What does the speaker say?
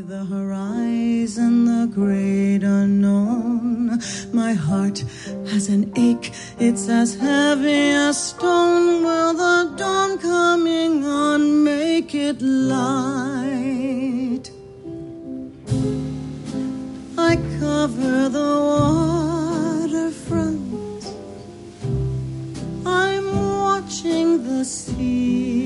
the horizon, the great unknown. My heart has an ache, it's as heavy as stone. Will the dawn coming on make it light? I cover the waterfront, I'm watching the sea.